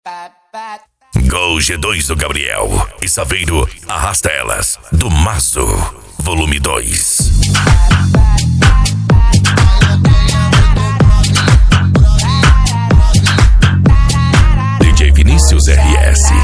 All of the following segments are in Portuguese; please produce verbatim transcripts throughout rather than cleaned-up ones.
Gol G dois do Gabriel e Saveiro Arrasta Elas do Mazo, volume dois. D J Vinícius R S.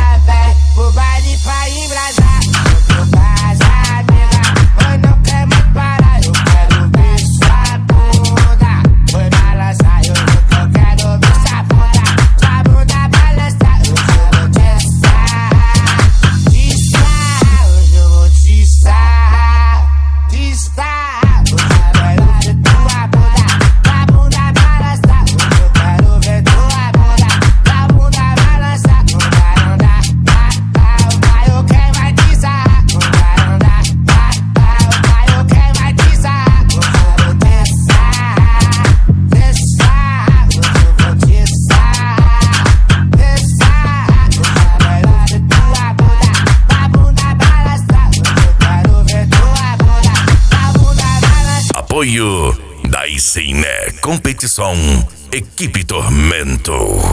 Apoio da Icine Competição Equipe Tormento.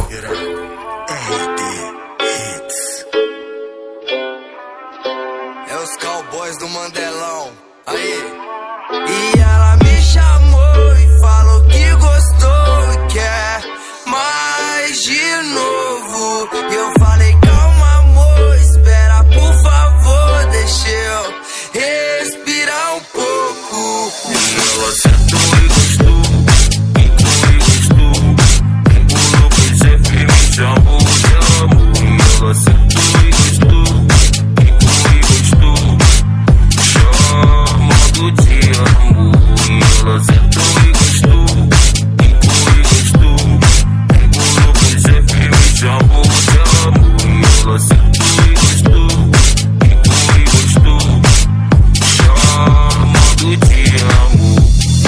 É os cowboys do Mandelão. Aí. E ela me chamou e falou que gostou e quer mais de novo. E eu falei, calma amor, espera por favor, deixa eu respirar um pouco. Ela sentou e gostou, ficou e gostou, embolou por ser firme, chamou de amor. Ela sentou e gostou, ficou e gostou, chamando de amor. Ela sentou e gostou, ficou e gostou, embolou por ser firme, chamou de amor. Ela sentou e gostou, ficou e gostou, chamando de amor.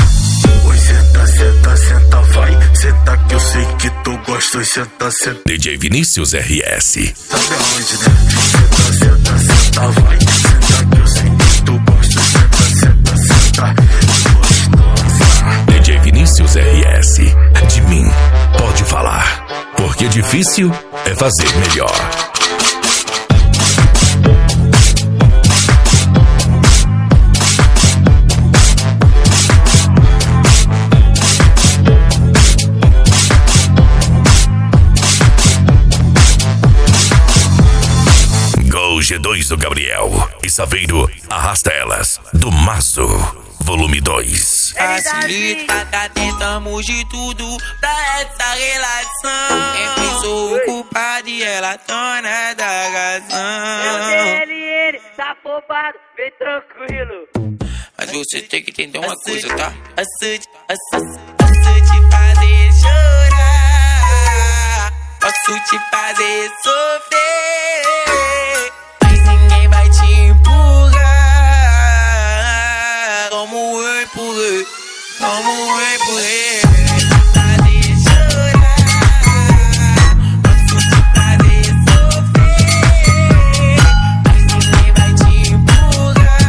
Senta, senta, vai, senta que eu sei que tu gosta. Senta, senta. D J Vinícius R S. Sabe aonde, né? Senta, senta, senta, vai, senta que eu sei que tu gosta. Senta, senta, senta, gostosa. D J Vinícius R S. De mim pode falar, porque difícil é fazer melhor. G dois do Gabriel e Saveiro Arrasta Elas do Mazo, volume dois. Facilita, tentamos de tudo pra essa relação. Sempre sou o culpado e ela dona da razão. Eu dele e ele, tá poupado, bem tranquilo. Mas você tem que entender uma coisa, tá? Posso te, posso, posso te fazer chorar, posso te fazer sofrer. Como eu empurrei, fazer chorar, posso te fazer sofrer, mas ninguém vai te empurrar.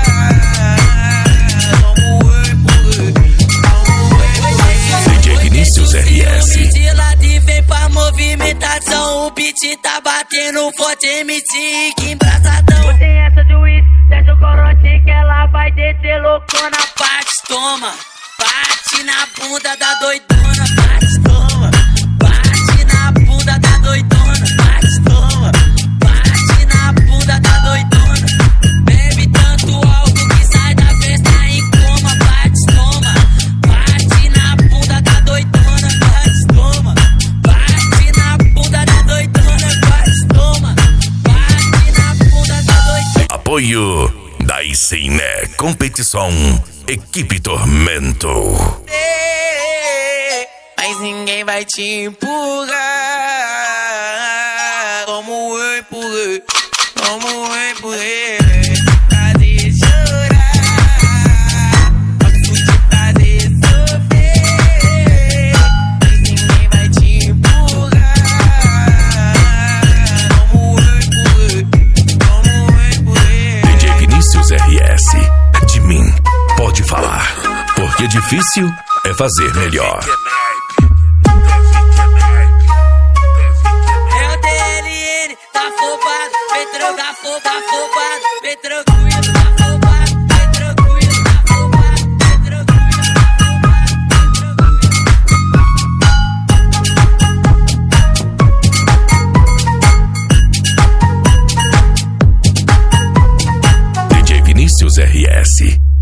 Como eu empurrei, como eu empurrei. D J Vinícius R S. O beat de lado e vem pra movimentação. O beat tá batendo forte, M C que embraçadão. Tem essa de uísque, desce o corote que ela vai descer loucona. Bate, toma. Bate na bunda da doidona, bate, toma. Bate na bunda da doidona, bate, toma. Bate na bunda da doidona. Bebe tanto álcool que sai da festa em coma, bate, toma. Bate na bunda da doidona, bate, toma. Bate na bunda da doidona, bate, toma. Bate na bunda da doidona. Apoio da Icine Competição Equipe Tormento. Mas ninguém vai te empurrar como eu empurrei, como eu empurrei. Fazer chorar, posso te fazer sofrer. Mas ninguém vai te empurrar como eu empurrei, como eu empurrei. D J Vinícius R S. De mim pode falar, porque difícil é fazer melhor. Eu S.